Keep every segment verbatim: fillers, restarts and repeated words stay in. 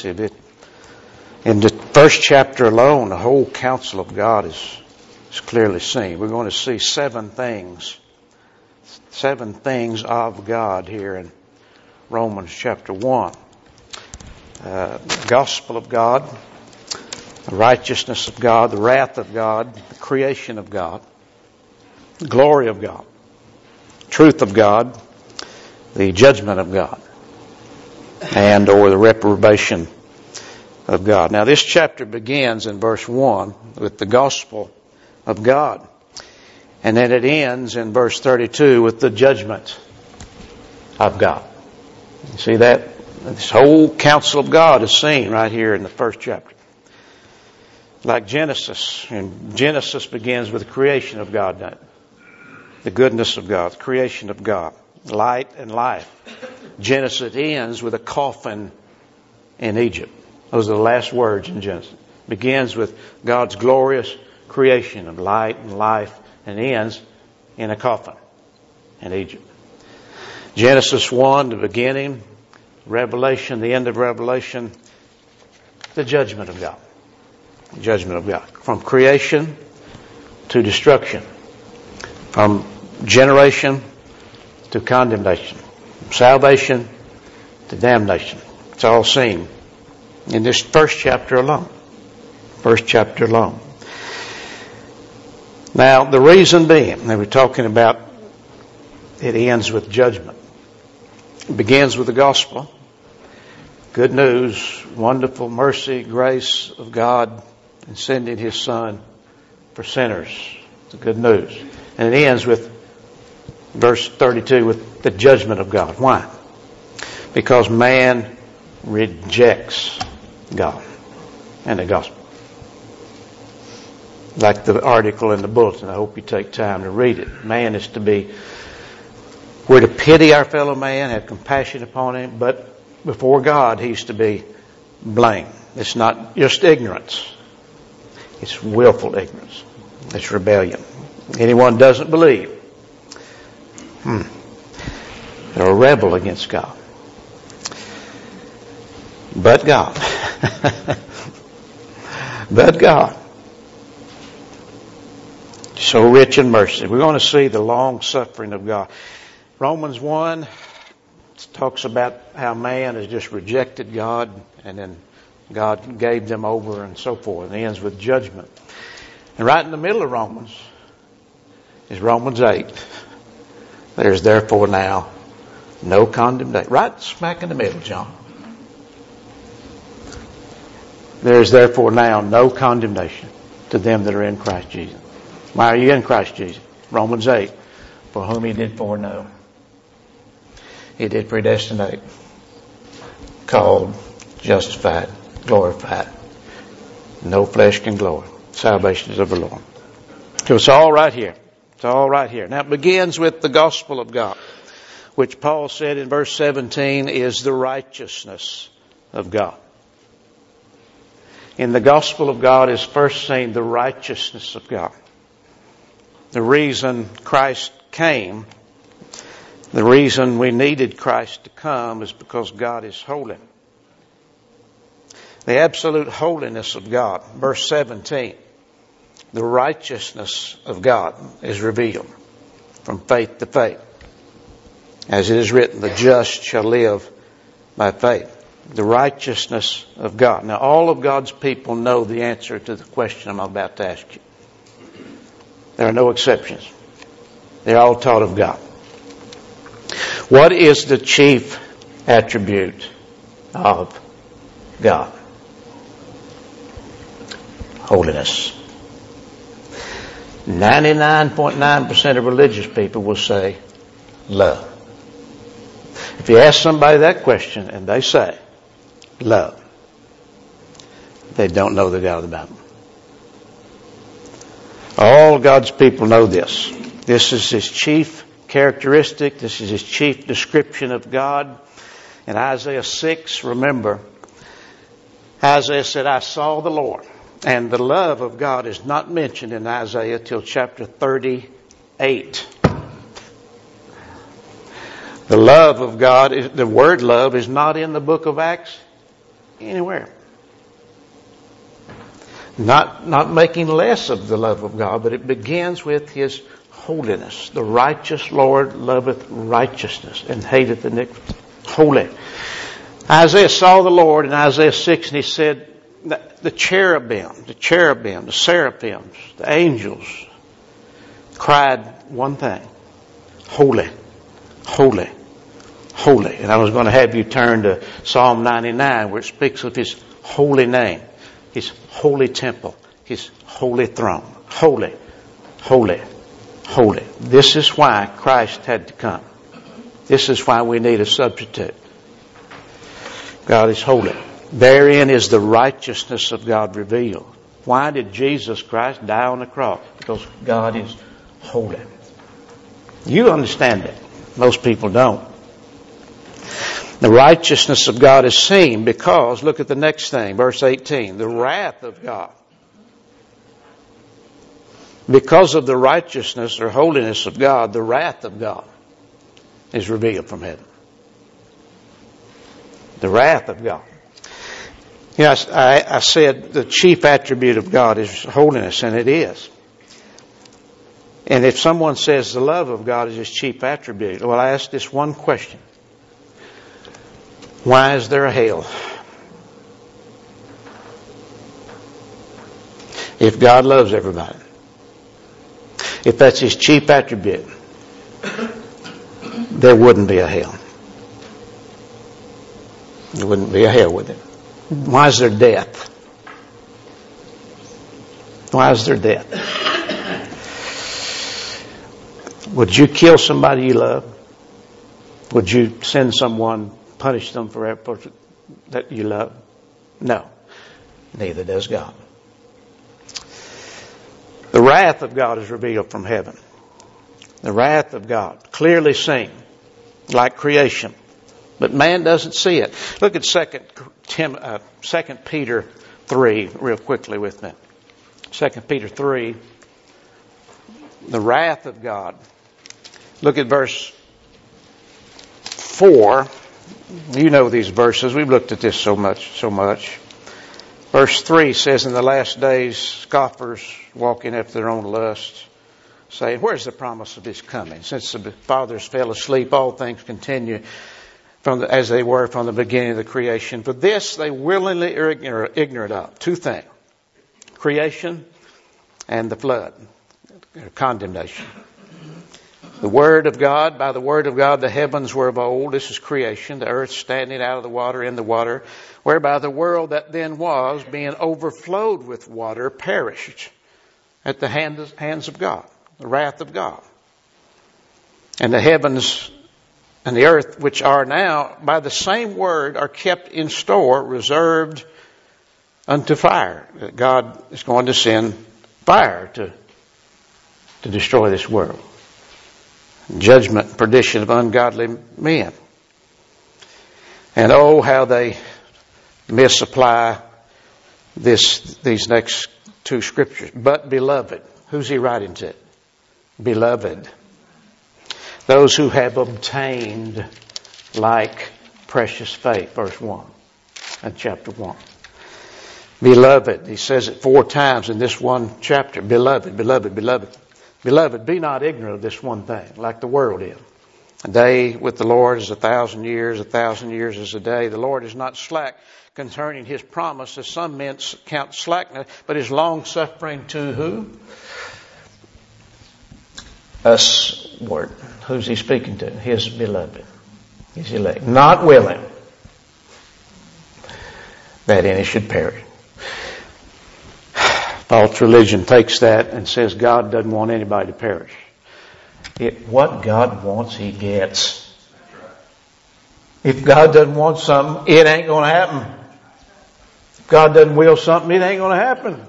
extensive. It, in the first chapter alone, the whole counsel of God is, is clearly seen. We're going to see seven things, seven things of God here in Romans chapter one. Uh, the gospel of God, the righteousness of God, the wrath of God, the creation of God, the glory of God, truth of God, the judgment of God, and or the reprobation of God. Now this chapter begins in verse one with the gospel of God. And then it ends in verse thirty-two with the judgment of God. You see that? This whole counsel of God is seen right here in the first chapter. Like Genesis. And Genesis begins with the creation of God, doesn't it? The goodness of God, the creation of God. Light and life. Genesis ends with a coffin in Egypt. Those are the last words in Genesis. Begins with God's glorious creation of light and life and ends in a coffin in Egypt. Genesis one, the beginning. Revelation, the end of Revelation, the judgment of God. The judgment of God. From creation to destruction. From generation to condemnation. From salvation to damnation. It's all seen in this first chapter alone. First chapter alone. Now, the reason being, they were talking about it ends with judgment. It begins with the gospel. Good news, wonderful mercy, grace of God in sending His Son for sinners. It's the good news. And it ends with verse thirty-two with the judgment of God. Why? Because man rejects God and the gospel. Like the article in the bulletin, I hope you take time to read it. Man is to be, we're to pity our fellow man, have compassion upon him, but before God, he's to be blamed. It's not just ignorance. It's willful ignorance. It's rebellion. Anyone doesn't believe, hmm, they're a rebel against God. But God. But God. So rich in mercy. We're going to see the long suffering of God. Romans one talks about how man has just rejected God and then God gave them over and so forth. And it ends with judgment. And right in the middle of Romans is Romans eight. There's therefore now no condemnation. Right smack in the middle, John. There is therefore now no condemnation to them that are in Christ Jesus. Why are you in Christ Jesus? Romans eight. For whom He did foreknow, He did predestinate, called, justified, glorified. No flesh can glory. Salvation is of the Lord. So it's all right here. It's all right here. Now it begins with the gospel of God, which Paul said in verse seventeen is the righteousness of God. In the gospel of God is first seen the righteousness of God. The reason Christ came, the reason we needed Christ to come is because God is holy. The absolute holiness of God. Verse seventeen. The righteousness of God is revealed from faith to faith. As it is written, the just shall live by faith. The righteousness of God. Now all of God's people know the answer to the question I'm about to ask you. There are no exceptions. They're all taught of God. What is the chief attribute of God? Holiness. ninety-nine point nine percent of religious people will say love. If you ask somebody that question and they say love, they don't know the God of the Bible. All God's people know this. This is His chief characteristic. This is His chief description of God. In Isaiah six, remember, Isaiah said, I saw the Lord. And the love of God is not mentioned in Isaiah till chapter thirty-eight. The love of God, the word love is not in the book of Acts. anywhere. Not, not making less of the love of God, but it begins with His holiness. The righteous Lord loveth righteousness and hateth iniquity. Holy. Isaiah saw the Lord in Isaiah six, and he said, the cherubim, the cherubim, the seraphims, the angels cried one thing. Holy, holy, holy. And I was going to have you turn to Psalm ninety-nine, where it speaks of His holy name, His holy temple, His holy throne. Holy, holy, holy. This is why Christ had to come. This is why we need a substitute. God is holy. Therein is the righteousness of God revealed. Why did Jesus Christ die on the cross? Because God is holy. You understand that. Most people don't. The righteousness of God is seen because, look at the next thing, verse eighteen, the wrath of God. Because of the righteousness or holiness of God, the wrath of God is revealed from heaven. The wrath of God. Yes, I, I said the chief attribute of God is holiness, and it is. And if someone says the love of God is His chief attribute, well, I ask this one question. Why is there a hell? If God loves everybody. If that's His chief attribute, there wouldn't be a hell. There wouldn't be a hell with it. Why is there death? Why is there death? Would you kill somebody you love? Would you send someone, punish them for that you love? No. Neither does God. The wrath of God is revealed from heaven. The wrath of God, clearly seen, like creation. But man doesn't see it. Look at Second Tim, uh, Second Peter three, real quickly with me. Second Peter three, the wrath of God. Look at verse four. You know these verses. We've looked at this so much, so much. Verse three says, in the last days, scoffers walking after their own lusts, saying, where's the promise of His coming? Since the fathers fell asleep, all things continue from the, as they were from the beginning of the creation. For this they willingly are ignorant of. Two things. Creation and the flood. Condemnation. The Word of God, by the Word of God the heavens were of old. This is creation. The earth standing out of the water, in the water. Whereby the world that then was, being overflowed with water, perished at the hands of God. The wrath of God. And the heavens and the earth, which are now, by the same word, are kept in store, reserved unto fire. God is going to send fire to, to destroy this world. Judgment and perdition of ungodly men. And oh, how they misapply this, these next two scriptures. But beloved, who's he writing to? Beloved. Those who have obtained like precious faith, verse one in chapter one. Beloved, he says it four times in this one chapter. Beloved, beloved, beloved. Beloved, be not ignorant of this one thing, like the world is. A day with the Lord is a thousand years, a thousand years is a day. The Lord is not slack concerning His promise, as some men count slackness, but is long suffering to who? Us, Lord. Who's He speaking to? His beloved. His elect. Not willing that any should perish. False religion takes that and says God doesn't want anybody to perish. It, what God wants, He gets. If God doesn't want something, it ain't going to happen. If God doesn't will something, it ain't going to happen.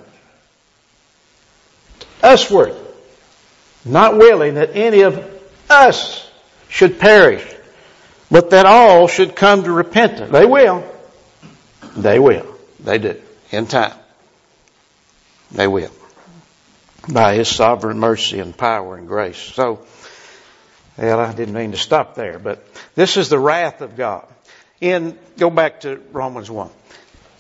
Usward. Not willing that any of us should perish, but that all should come to repentance. They will. They will. They do. In time. They will. By His sovereign mercy and power and grace. So, well, I didn't mean to stop there, but this is the wrath of God. In, go back to Romans one.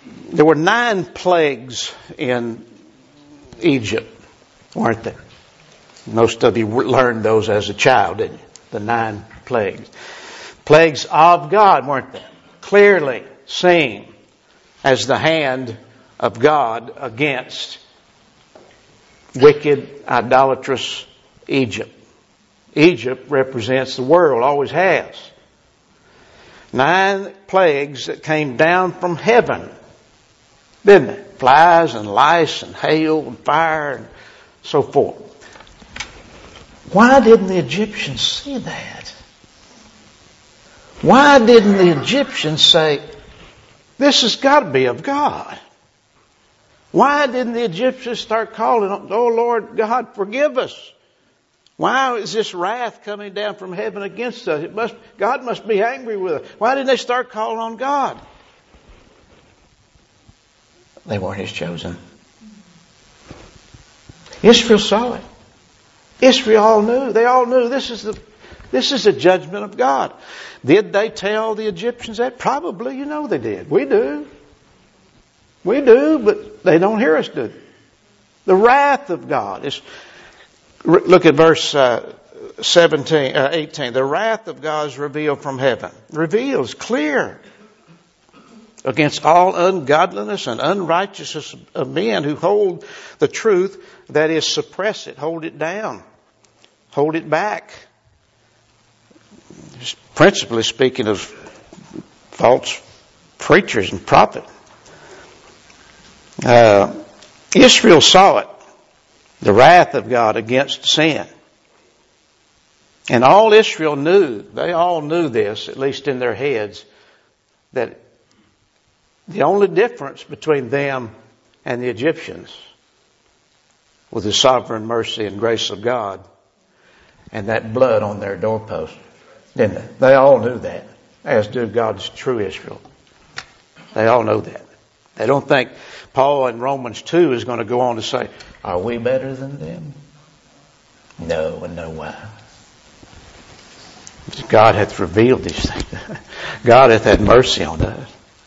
There were nine plagues in Egypt, weren't there? Most of you learned those as a child, didn't you? The nine plagues. Plagues of God, weren't they? Clearly seen as the hand of God against wicked, idolatrous Egypt. Egypt represents the world, always has. Nine plagues that came down from heaven, didn't they? Flies and lice and hail and fire and so forth. Why didn't the Egyptians see that? Why didn't the Egyptians say, this has got to be of God? Why didn't the Egyptians start calling, oh Lord God, forgive us? Why is this wrath coming down from heaven against us? It must, God must be angry with us. Why didn't they start calling on God? They weren't His chosen. Israel saw it. Israel all knew. They all knew this is the, this is the judgment of God. Did they tell the Egyptians that? Probably, you know they did. We do. We do, but they don't hear us do. The wrath of God is, look at verse uh, seventeen, uh, eighteen. The wrath of God is revealed from heaven. Reveals, clear, against all ungodliness and unrighteousness of men who hold the truth, that is, suppress it, hold it down, hold it back. Principally speaking of false preachers and prophets. Uh, Israel saw it, the wrath of God against sin. And all Israel knew, they all knew this, at least in their heads, that the only difference between them and the Egyptians was the sovereign mercy and grace of God and that blood on their doorpost. Didn't they? They all knew that, as do God's true Israel. They all know that. They don't think Paul in Romans two is going to go on to say, are we better than them? No, and no why. God hath revealed these things. God hath had mercy on us.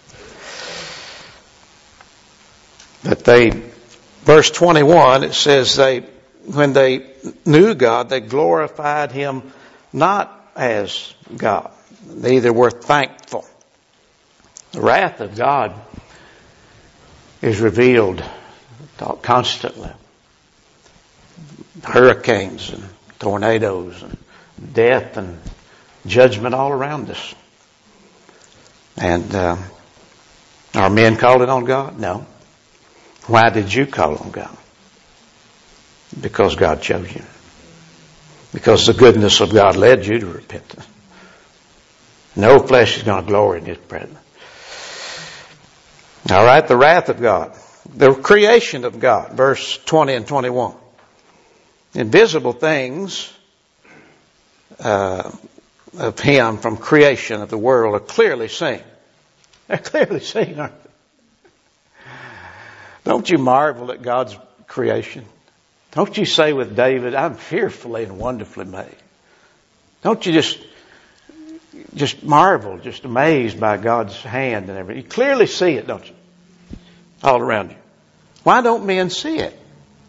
But they, verse twenty-one, it says they, when they knew God, they glorified Him not as God. Neither were thankful. The wrath of God is revealed constantly. Hurricanes and tornadoes and death and judgment all around us. And uh, are men calling on God? No. Why did you call on God? Because God chose you. Because the goodness of God led you to repentance. No flesh is going to glory in His presence. All right, the wrath of God. The creation of God, verse twenty and twenty-one. Invisible things uh, of Him from creation of the world are clearly seen. They're clearly seen, aren't they? Don't you marvel at God's creation? Don't you say with David, I'm fearfully and wonderfully made? Don't you just just marvel, just amazed by God's hand and everything? You clearly see it, don't you? All around you. Why don't men see it?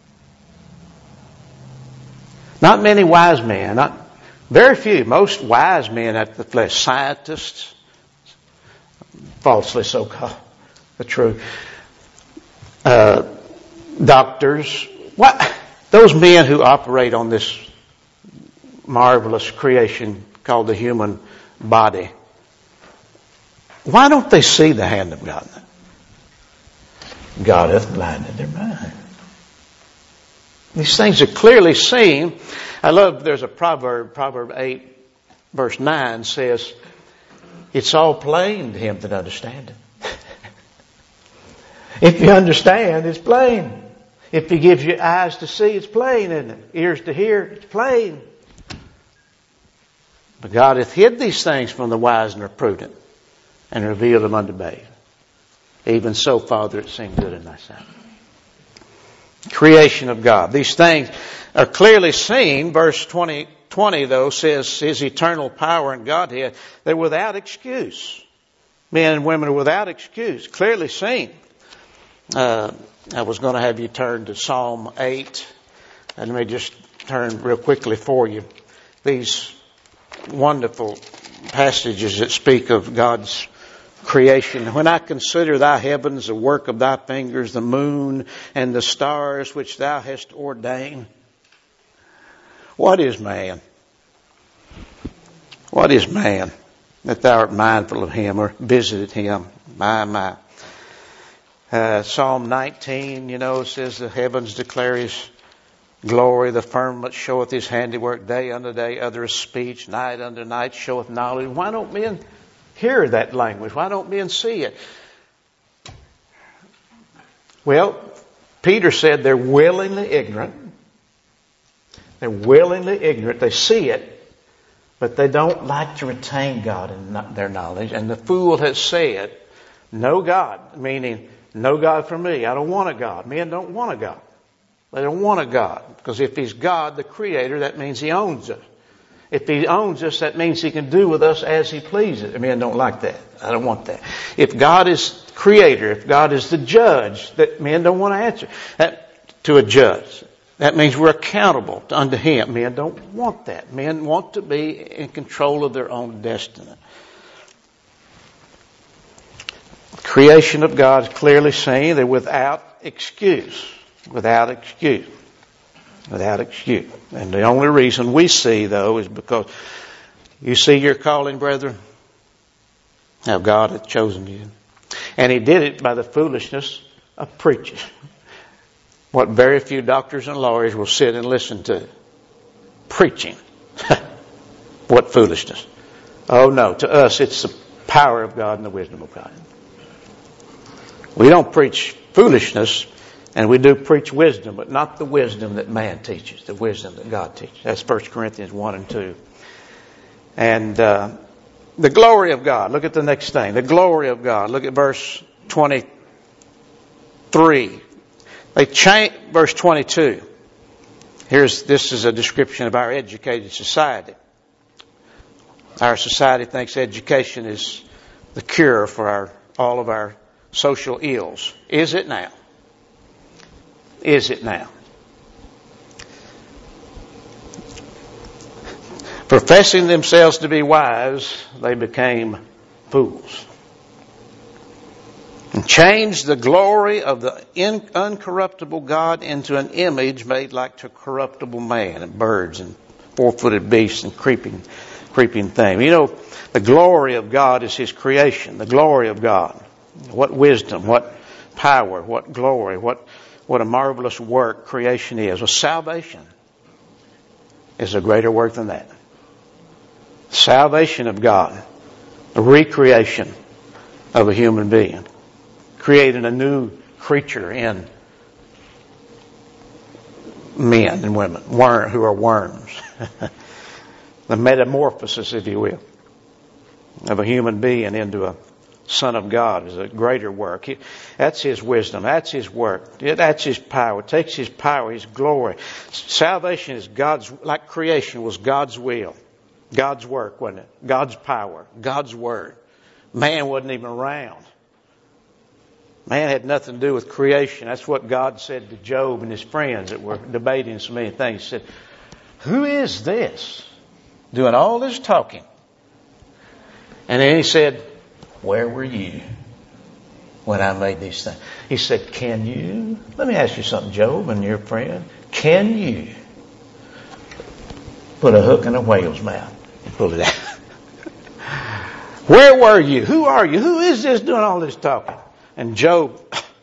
Not many wise men, not very few. Most wise men at the flesh, scientists, falsely so called, the truth, uh, doctors, what? Those men who operate on this marvelous creation called the human body, why don't they see the hand of God? God hath blinded their mind. These things are clearly seen. I love, there's a proverb, Proverb eight, verse nine says, it's all plain to him that understandeth. If you understand, it's plain. If He gives you eyes to see, it's plain, isn't it? Ears to hear, it's plain. But God hath hid these things from the wise and the prudent and revealed them unto babes. Even so, Father, it seemed good in Thy sight. Creation of God. These things are clearly seen. Verse twenty, twenty though says His eternal power and Godhead, they're without excuse. Men and women are without excuse, clearly seen. Uh, I was going to have you turn to Psalm eight. And let me just turn real quickly for you. These wonderful passages that speak of God's creation. When I consider thy heavens, the work of thy fingers, the moon and the stars which thou hast ordained. What is man? What is man that thou art mindful of him or visited him? My, my. Uh, Psalm nineteen, you know, says the heavens declare his glory, the firmament showeth his handiwork, day unto day uttereth speech, night unto night showeth knowledge. Why don't men hear that language? Why don't men see it? Well, Peter said they're willingly ignorant. They're willingly ignorant. They see it, but they don't like to retain God in their knowledge. And the fool has said, no God, meaning no God for me. I don't want a God. Men don't want a God. They don't want a God. Because if He's God, the Creator, that means He owns us. If He owns us, that means He can do with us as He pleases. Men don't like that. I don't want that. If God is Creator, if God is the judge, that men don't want to answer that to a judge. That means we're accountable unto Him. Men don't want that. Men want to be in control of their own destiny. Creation of God is clearly seen. They're without excuse. Without excuse. Without excuse. And the only reason we see, though, is because you see your calling, brethren, how God hath chosen you. And He did it by the foolishness of preaching. What very few doctors and lawyers will sit and listen to. Preaching. What foolishness. Oh no, to us it's the power of God and the wisdom of God. We don't preach foolishness, and we do preach wisdom, but not the wisdom that man teaches, the wisdom that God teaches. That's First Corinthians one and two. And uh, the glory of God. Look at the next thing. The glory of God. Look at verse twenty-three. They change, verse twenty-two. Here's, this is a description of our educated society. Our society thinks education is the cure for our, all of our social ills. Is it now? Is it now? Professing themselves to be wise, they became fools. And changed the glory of the in, uncorruptible God into an image made like to corruptible man and birds and four-footed beasts and creeping, creeping things. You know, the glory of God is His creation. The glory of God. What wisdom, what power, what glory, what, what a marvelous work creation is. Well, salvation is a greater work than that. Salvation of God. A recreation of a human being. Creating a new creature in men and women worm, who are worms. The metamorphosis, if you will, of a human being into a Son of God is a greater work. He, that's His wisdom. That's His work. That's His power. It takes His power, His glory. Salvation is God's, like creation was God's will. God's work, wasn't it? God's power. God's word. Man wasn't even around. Man had nothing to do with creation. That's what God said to Job and his friends that were debating so many things. He said, who is this doing all this talking? And then He said, where were you when I made these things? He said, can you? Let me ask you something, Job and your friend. Can you put a hook in a whale's mouth and pull it out? Where were you? Who are you? Who is this doing all this talking? And Job,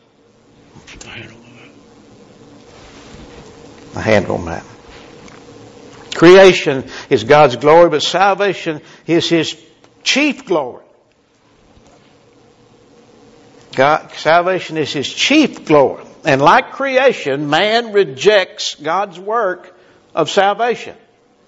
a hand on that. Creation is God's glory, but salvation is His chief glory. God, salvation is His chief glory. And like creation, man rejects God's work of salvation.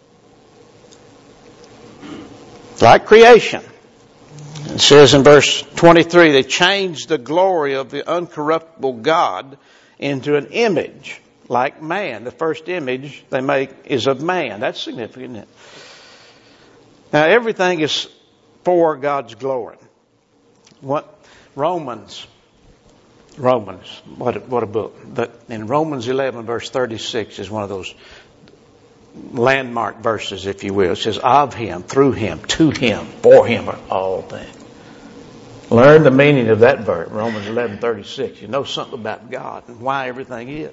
Like creation. It says in verse twenty-three, they changed the glory of the uncorruptible God into an image like man. The first image they make is of man. That's significant, isn't it? Now everything is for God's glory. What Romans, Romans, what a, what a book. But in Romans eleven, verse thirty-six is one of those landmark verses, if you will. It says, of Him, through Him, to Him, for Him are all things. Learn the meaning of that verse, Romans eleven thirty-six. You know something about God and why everything is.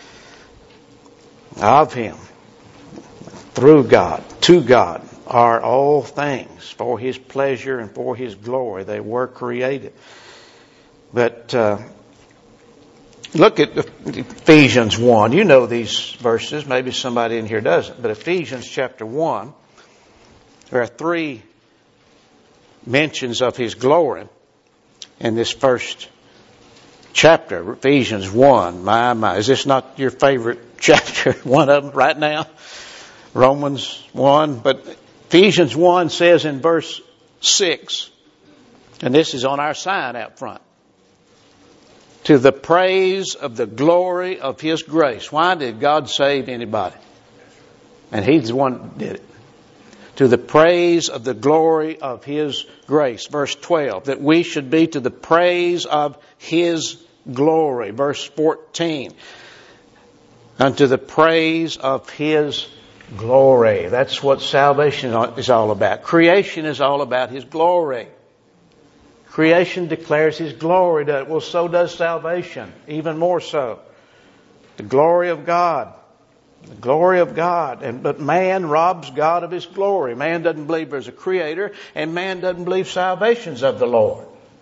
Of Him, through God, to God are all things, for His pleasure and for His glory. They were created. But uh, look at Ephesians one. You know these verses. Maybe somebody in here doesn't. But Ephesians chapter one, there are three mentions of His glory in this first chapter, Ephesians one. My, my. Is this not your favorite chapter? One of them right now? Romans one. But Ephesians one says in verse six, and this is on our sign out front, to the praise of the glory of His grace. Why did God save anybody? And He's the one that did it. To the praise of the glory of His grace. Verse twelve, that we should be to the praise of His glory. Verse fourteen, unto the praise of His glory. That's what salvation is all about. Creation is all about His glory. Creation declares His glory. Well, so does salvation. Even more so. The glory of God. The glory of God. And but man robs God of His glory. Man doesn't believe there's a creator, and man doesn't believe salvation's of the Lord.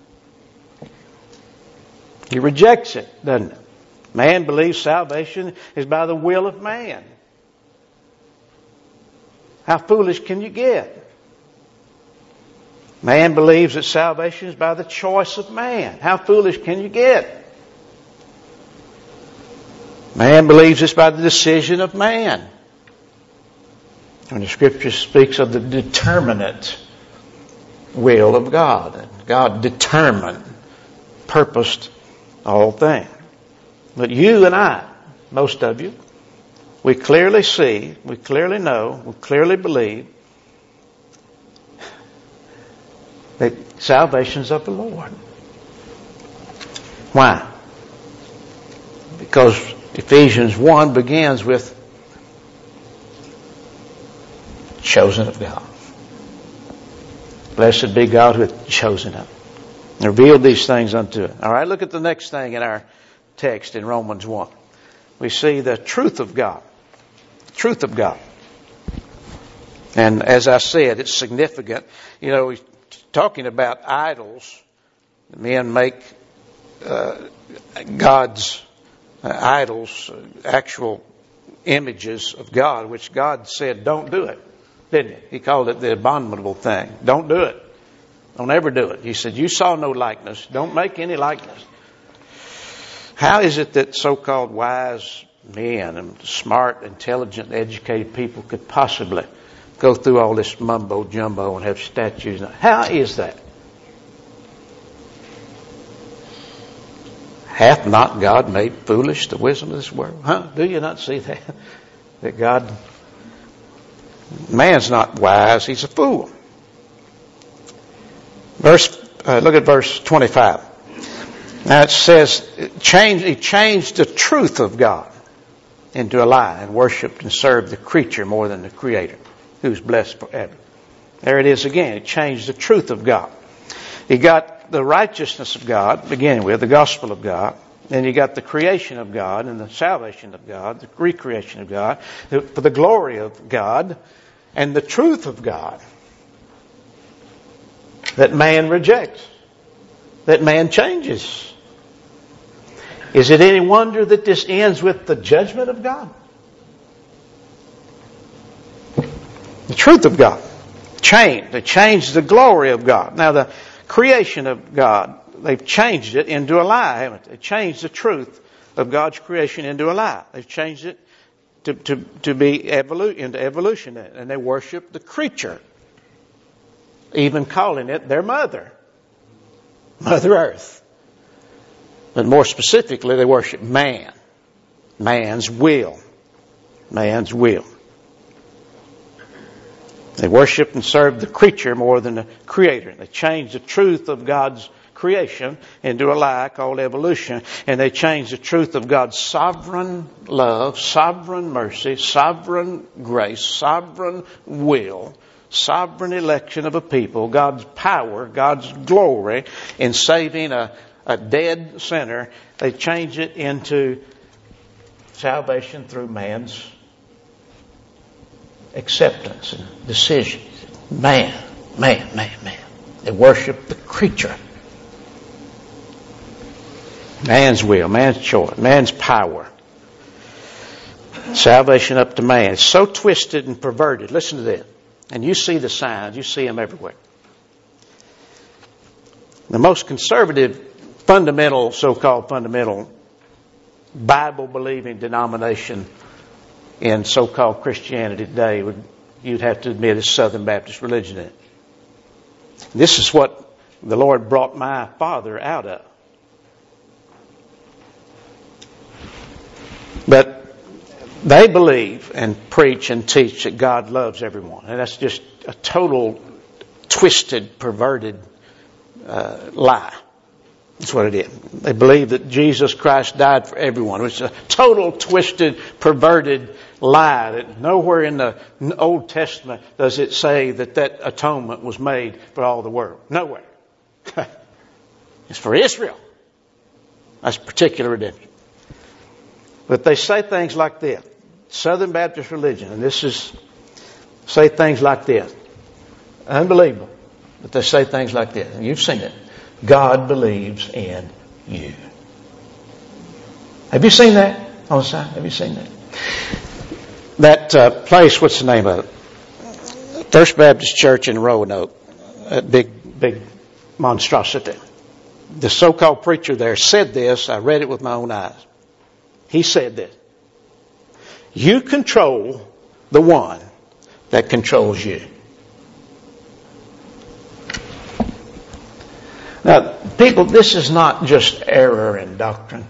He rejects it, doesn't it? Man believes salvation is by the will of man. How foolish can you get? Man believes that salvation is by the choice of man. How foolish can you get? Man believes it's by the decision of man. And the Scripture speaks of the determinate will of God. God determined, purposed all things. But you and I, most of you, we clearly see, we clearly know, we clearly believe that salvation is of the Lord. Why? Because Ephesians one begins with chosen of God. Blessed be God who hath chosen us and revealed these things unto us. All right, look at the next thing in our text in Romans one. We see the truth of God. The truth of God. And as I said, it's significant. You know, we're talking about idols. Men make uh, God's uh, idols, uh, actual images of God, which God said, don't do it, didn't He? He called it the abominable thing. Don't do it. Don't ever do it. He said, you saw no likeness. Don't make any likeness. How is it that so-called wise men and smart, intelligent, educated people could possibly go through all this mumbo jumbo and have statues? How is that? Hath not God made foolish the wisdom of this world? Huh? Do you not see that? That God, man's not wise, he's a fool. Verse, uh, look at verse twenty-five. Now it says, change, he changed the truth of God into a lie and worshipped and served the creature more than the Creator, who's blessed forever. There it is again. He changed the truth of God. He got the righteousness of God, beginning with the gospel of God. Then you got the creation of God and the salvation of God, the recreation of God, for the glory of God, and the truth of God that man rejects, that man changes. Is it any wonder that this ends with the judgment of God? The truth of God. Changed. They changed the glory of God. Now the creation of God, they've changed it into a lie, haven't they? They changed the truth of God's creation into a lie. They've changed it to, to, to be evolu- into evolution. And they worship the creature, even calling it their mother. Mother Earth. But more specifically, they worship man. Man's will. Man's will. They worship and serve the creature more than the Creator. They change the truth of God's creation into a lie called evolution, and they changed the truth of God's sovereign love, sovereign mercy, sovereign grace, sovereign will, sovereign election of a people, God's power, God's glory in saving a, a dead sinner. They changed it into salvation through man's acceptance and decisions. Man, man, man, man. They worship the creature. Man's will, man's choice, man's power. Salvation up to man. It's so twisted and perverted. Listen to this. And you see the signs. You see them everywhere. The most conservative, fundamental, so-called fundamental, Bible-believing denomination in so-called Christianity today, would you'd have to admit is Southern Baptist religion. This is what the Lord brought my father out of. But they believe and preach and teach that God loves everyone. And that's just a total twisted, perverted uh, lie. That's what it is. They believe that Jesus Christ died for everyone. It's a total twisted, perverted lie. That nowhere in the Old Testament does it say that that atonement was made for all the world. Nowhere. It's for Israel. That's particular redemption. But they say things like this. Southern Baptist religion, and this is, say things like this. Unbelievable. But they say things like this. And you've seen it. God believes in you. Have you seen that on the sign? Have you seen that? That uh, place, what's the name of it? First Baptist Church in Roanoke. That big, big monstrosity. The so-called preacher there said this. I read it with my own eyes. He said this. You control the one that controls you. Now, people, this is not just error in doctrine.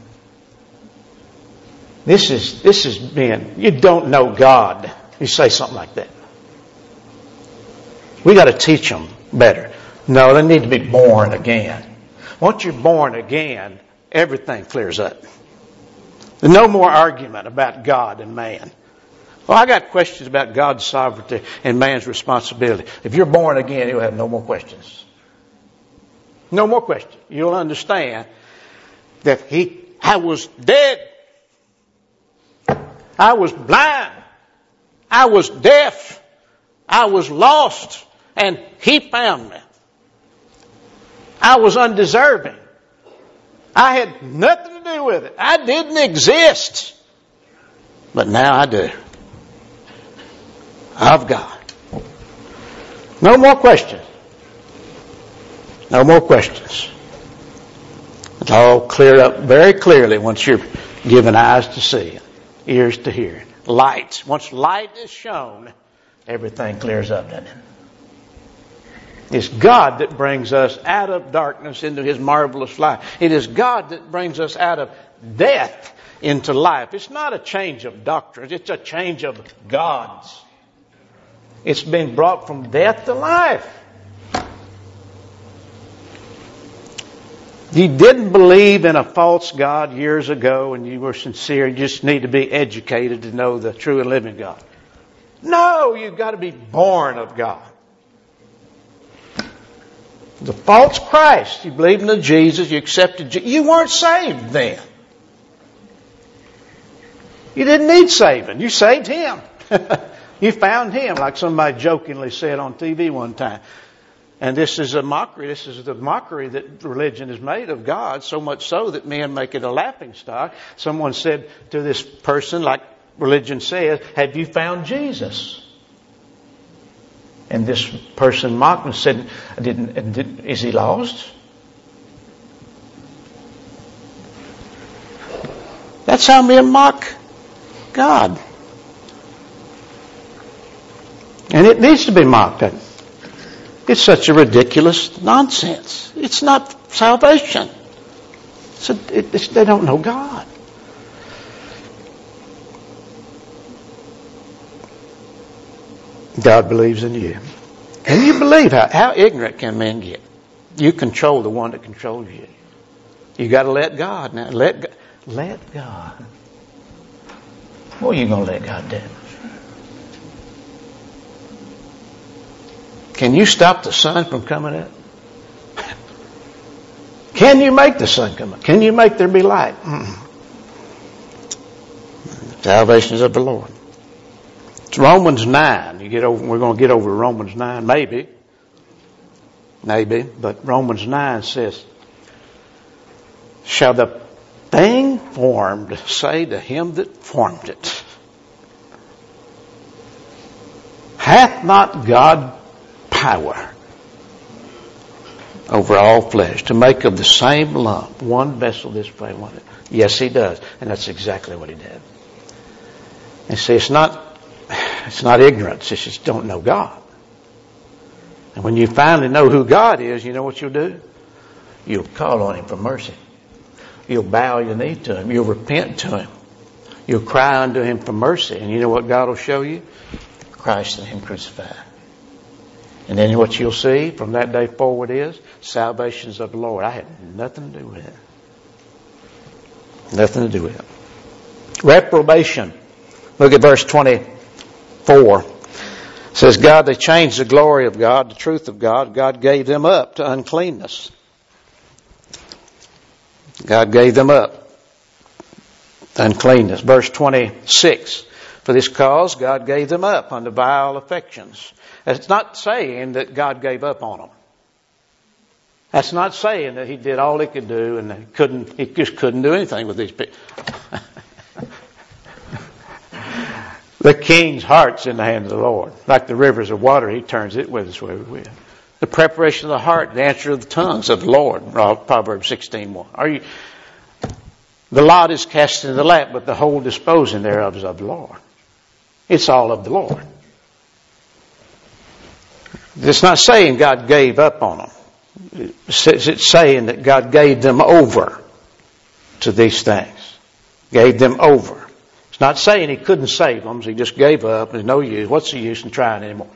This is, this is being, you don't know God. You say something like that. We got to teach them better. No, they need to be born again. Once you're born again, everything clears up. There's no more argument about God and man. Well, I got questions about God's sovereignty and man's responsibility. If you're born again, you'll have no more questions. No more questions. You'll understand that he, I was dead. I was blind. I was deaf. I was lost. And he found me. I was undeserving. I had nothing to do with it. I didn't exist. But now I do. Of God. No more questions. No more questions. It's all cleared up very clearly once you're given eyes to see, ears to hear. Light. Once light is shown, everything clears up, doesn't it? It's God that brings us out of darkness into His marvelous light. It is God that brings us out of death into life. It's not a change of doctrines. It's a change of gods. It's been brought from death to life. You didn't believe in a false God years ago and you were sincere. You just need to be educated to know the true and living God. No, you've got to be born of God. The false Christ, you believed in Jesus, you accepted Jesus. You weren't saved then. You didn't need saving. You saved Him. You found Him, like somebody jokingly said on T V one time. And this is a mockery. This is the mockery that religion is made of God, so much so that men make it a laughing stock. Someone said to this person, like religion says, have you found Jesus? And this person mocked and said, "Didn't, did, is he lost?" That's how men mock God. And it needs to be mocked. It's such a ridiculous nonsense. It's not salvation. It's a, it, it's, they don't know God. God believes in you. Can you believe how, how ignorant can men get? You control the one that controls you. You got to let God now. Let God. Let God. What are you going to let God do? Can you stop the sun from coming up? Can you make the sun come up? Can you make there be light? Mm-mm. Salvation is of the Lord. It's Romans nine. You get over. We're going to get over Romans nine, maybe, maybe. But Romans nine says, "Shall the thing formed say to him that formed it, hath not God power over all flesh to make of the same lump one vessel this way, one that?" Yes, He does, and that's exactly what He did. And see, it's not, it's not ignorance. It's just don't know God. And when you finally know who God is, you know what you'll do? You'll call on Him for mercy. You'll bow your knee to Him. You'll repent to Him. You'll cry unto Him for mercy. And you know what God will show you? Christ and Him crucified. And then what you'll see from that day forward is salvation is of the Lord. I had nothing to do with it. Nothing to do with it. Reprobation. Look at verse twenty-four. It says, God, they changed the glory of God, the truth of God. God gave them up to uncleanness. God gave them up to uncleanness. Verse twenty-six. For this cause God gave them up unto vile affections. That's not saying that God gave up on them. That's not saying that He did all He could do and he couldn't, He just couldn't do anything with these people. The king's heart's in the hand of the Lord. Like the rivers of water, He turns it whithersoever He will. The preparation of the heart, the answer of the tongues of the Lord. Proverbs sixteen one. Are you? The lot is cast into the lap, but the whole disposing thereof is of the Lord. It's all of the Lord. It's not saying God gave up on them. It's saying that God gave them over to these things. Gave them over. It's not saying He couldn't save them. So He just gave up. There's no use. What's the use in trying anymore?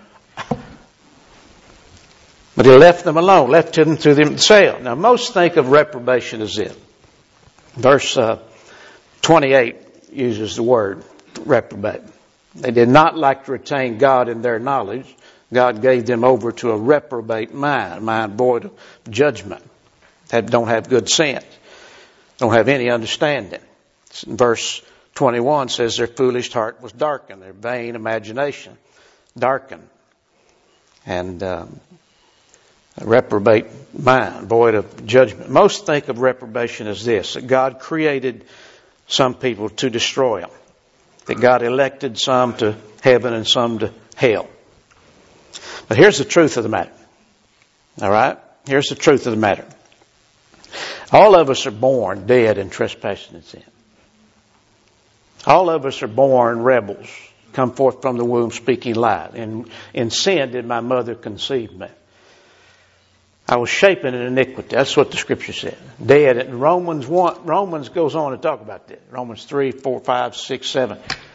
But He left them alone. Left them to themselves. Now most think of reprobation as this. Verse uh, twenty-eight uses the word reprobate. They did not like to retain God in their knowledge. God gave them over to a reprobate mind, a mind void of judgment, that don't have good sense, don't have any understanding. Verse twenty-one says their foolish heart was darkened, their vain imagination darkened, and um, a reprobate mind, void of judgment. Most think of reprobation as this, that God created some people to destroy them, that God elected some to heaven and some to hell. But here's the truth of the matter. All right? Here's the truth of the matter. All of us are born dead in trespassing and sin. All of us are born rebels, come forth from the womb speaking lies. And in sin did my mother conceive me. I was shapen in iniquity. That's what the Scripture said. Dead. And Romans one, Romans goes on to talk about that. Romans three, four, five, six, seven.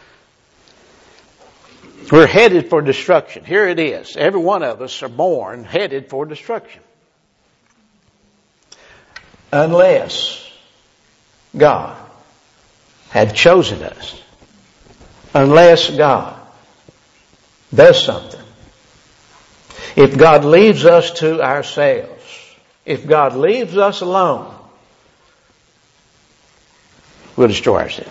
We're headed for destruction. Here it is. Every one of us are born headed for destruction. Unless God had chosen us. Unless God does something. If God leaves us to ourselves, if God leaves us alone, we'll destroy ourselves.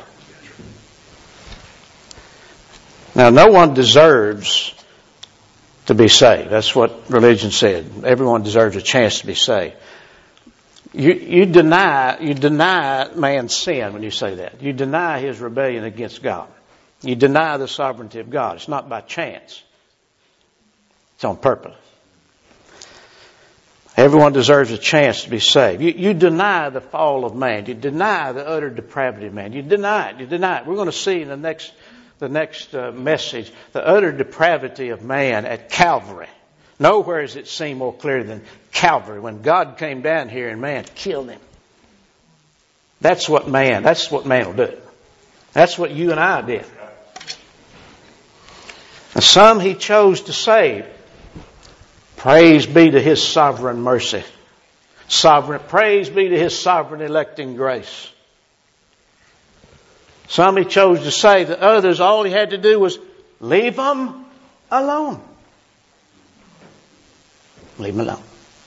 Now, no one deserves to be saved. That's what religion said. Everyone deserves a chance to be saved. You, you deny, you deny man's sin when you say that. You deny his rebellion against God. You deny the sovereignty of God. It's not by chance. It's on purpose. Everyone deserves a chance to be saved. You, you deny the fall of man. You deny the utter depravity of man. You deny it. You deny it. We're going to see in the next, the next uh, message the utter depravity of man at Calvary. Nowhere does it seem more clear than Calvary, when God came down here and man killed him. That's what man. That's what man will do. That's what you and I did. And some He chose to save. Praise be to His sovereign mercy. Sovereign, praise be to His sovereign electing grace. Some He chose to save. The others, all He had to do was leave them alone. Leave them alone.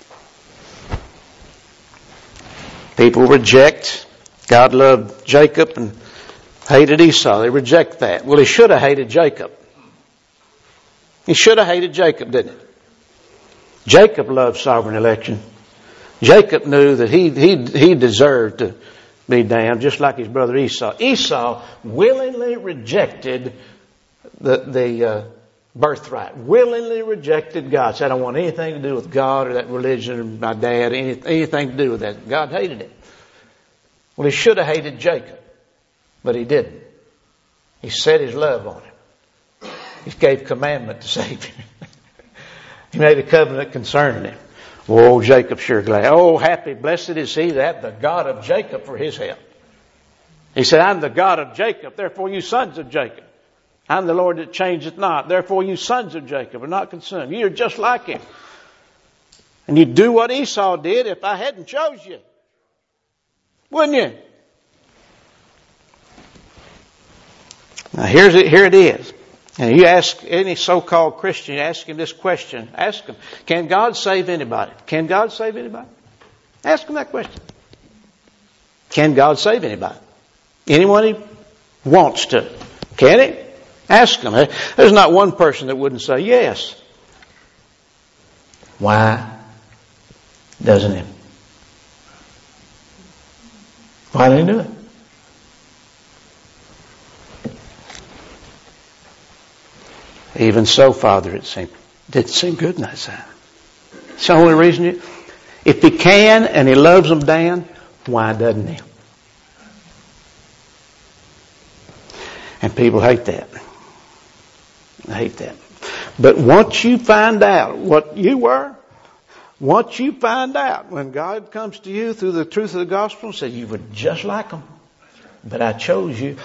People reject. God loved Jacob and hated Esau. They reject that. Well, He should have hated Jacob. He should have hated Jacob, didn't He? Jacob loved sovereign election. Jacob knew that he, he, he deserved to be damned, just like his brother Esau. Esau willingly rejected the, the uh, birthright, willingly rejected God. Said, I don't want anything to do with God or that religion or my dad, any, anything to do with that. God hated it. Well, He should have hated Jacob, but He didn't. He set His love on him. He gave commandment to save him. He made a covenant concerning him. Oh, Jacob sure glad. Oh, happy, blessed is he that the God of Jacob for his help. He said, I'm the God of Jacob, therefore you sons of Jacob. I'm the Lord that changeth not, therefore you sons of Jacob are not consumed. You're just like him. And you'd do what Esau did if I hadn't chose you. Wouldn't you? Now here's it, here it is. And you ask any so-called Christian, you ask him this question. Ask him, can God save anybody? Can God save anybody? Ask him that question. Can God save anybody? Anyone He wants to. Can He? Ask him. There's not one person that wouldn't say yes. Why doesn't He? Why didn't He do it? Even so, Father, it seemed, didn't seem good in that time. It's the only reason you, if He can and He loves them, Dan, why doesn't He? And people hate that. They hate that. But once you find out what you were, once you find out when God comes to you through the truth of the gospel and says you were just like them, but I chose you.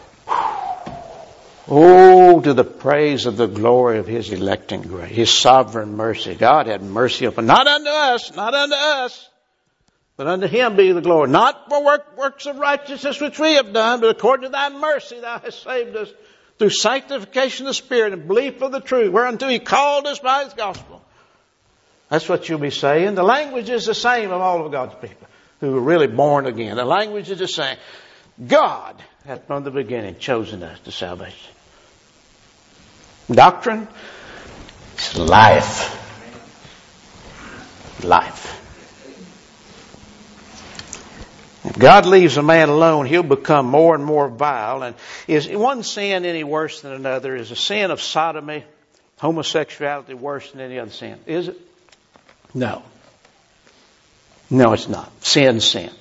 Oh, to the praise of the glory of His electing grace, His sovereign mercy. God had mercy upon, not unto us, not unto us, but unto Him be the glory. Not for work, works of righteousness which we have done, but according to Thy mercy Thou hast saved us through sanctification of the Spirit and belief of the truth, whereunto He called us by His gospel. That's what you'll be saying. The language is the same of all of God's people who are really born again. The language is the same. God hath from the beginning chosen us to salvation. Doctrine is life. Life. If God leaves a man alone, he'll become more and more vile. And is one sin any worse than another? Is a sin of sodomy, homosexuality worse than any other sin? Is it? No. No, it's not. Sin, sin.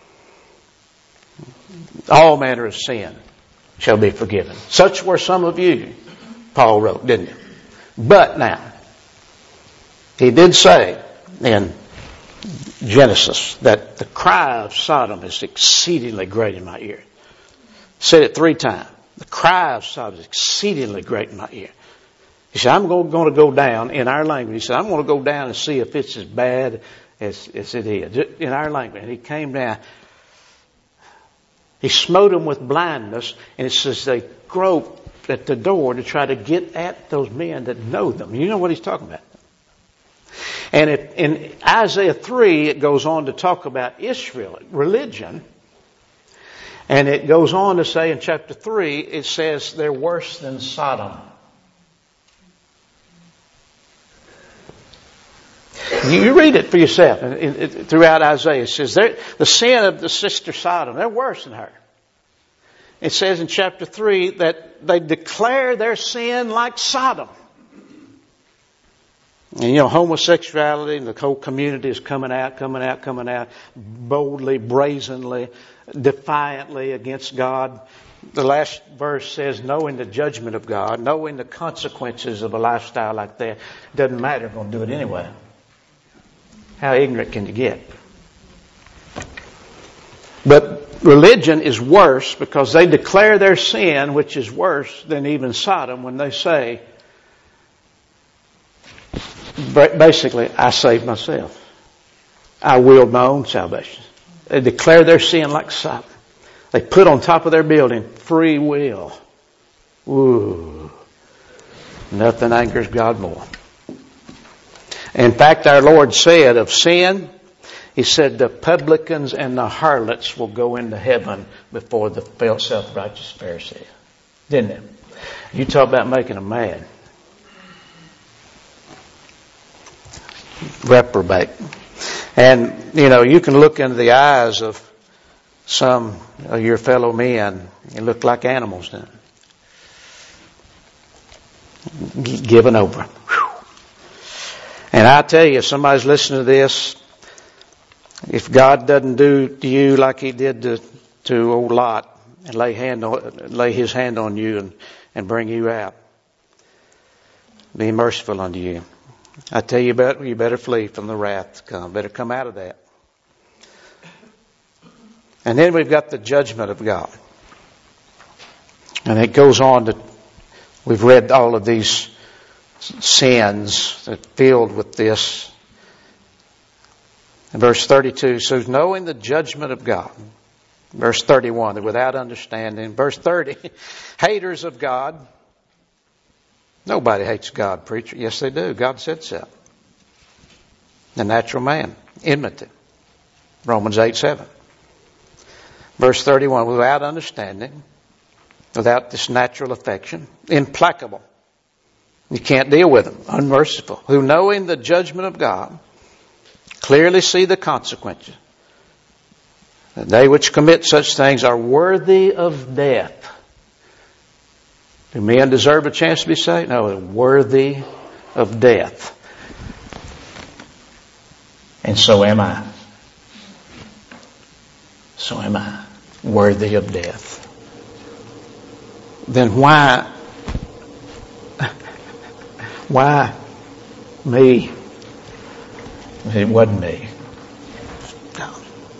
All manner of sin shall be forgiven. Such were some of you, Paul wrote, didn't he? But now, he did say in Genesis that the cry of Sodom is exceedingly great in my ear. Said it three times. The cry of Sodom is exceedingly great in my ear. He said, I'm going to go down in our language. He said, I'm going to go down and see if it's as bad as, as it is in our language. And he came down. He smote them with blindness, and it says they groped at the door to try to get at those men that know them. You know what he's talking about. And if, in Isaiah three, it goes on to talk about Israel, religion. And it goes on to say in chapter three, it says they're worse than Sodom. You read it for yourself. And it, it, throughout Isaiah, it says the sin of the sister Sodom, they're worse than her. It says in chapter three that they declare their sin like Sodom. And you know, homosexuality and the whole community is coming out, coming out, coming out boldly, brazenly, defiantly against God. The last verse says, knowing the judgment of God, knowing the consequences of a lifestyle like that, doesn't matter, I'm going to do it anyway. How ignorant can you get? But religion is worse because they declare their sin, which is worse than even Sodom, when they say, basically, I saved myself. I willed my own salvation. They declare their sin like Sodom. They put on top of their building free will. Ooh. Nothing angers God more. In fact, our Lord said of sin, He said the publicans and the harlots will go into heaven before the self-righteous Pharisee. Didn't it? You talk about making them mad. Reprobate. And, you know, you can look into the eyes of some of your fellow men and look like animals then. Given over. Whew. And I tell you, if somebody's listening to this, if God doesn't do to you like He did to, to old Lot and lay hand on, lay His hand on you and, and bring you out, be merciful unto you. I tell you, better, you better flee from the wrath to come. Better come out of that. And then we've got the judgment of God. And it goes on to, we've read all of these sins that filled with this. In verse thirty-two says, knowing the judgment of God. Verse thirty-one, they're without understanding. Verse thirty, haters of God. Nobody hates God, preacher. Yes, they do. God said so. The natural man. Enmity. Romans eight seven. Verse thirty-one, without understanding, without this natural affection, implacable. You can't deal with them. Unmerciful. Who knowing the judgment of God, clearly see the consequences. That they which commit such things are worthy of death. Do men deserve a chance to be saved? No, they're worthy of death. And so am I. So am I. Worthy of death. Then why, why me? It wasn't me. No.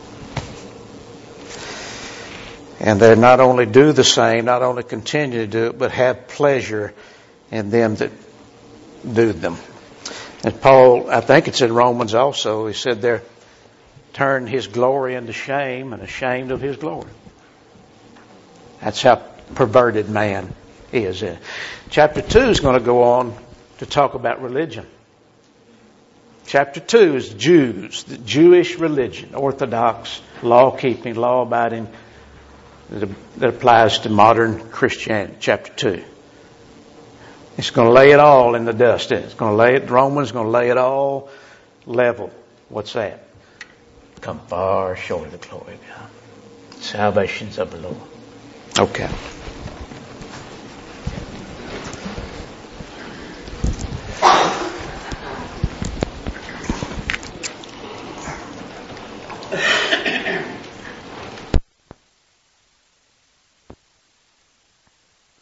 And they not only do the same, not only continue to do it, but have pleasure in them that do them. And Paul, I think it's in Romans also, he said they're turned his glory into shame and ashamed of his glory. That's how perverted man is. Chapter two is going to go on to talk about religion. Chapter two is Jews, the Jewish religion, Orthodox, law-keeping, law-abiding, that applies to modern Christianity. Chapter two. It's going to lay it all in the dust. It's going to lay it, Romans is going to lay it all level. What's that? Come far short of the glory of God. Salvation's of the Lord. Okay.